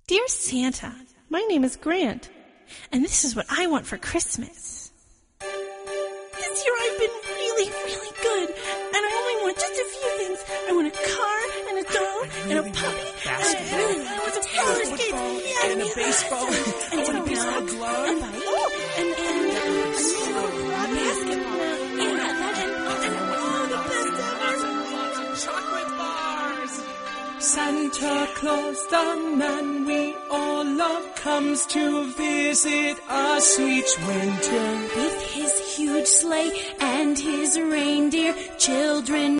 Dear Santa, my name is Grant, and this is what I want for Christmas. This year I've been really, really good, and I only want just a few things. I want a car, and a doll, and a puppy, and I want some roller skates, and a baseball, and a baseball glove, and a basketball, and the best ever. Chocolate bars. Santa Claus, the man we all love, comes to visit us each winter. With his huge sleigh and his reindeer, children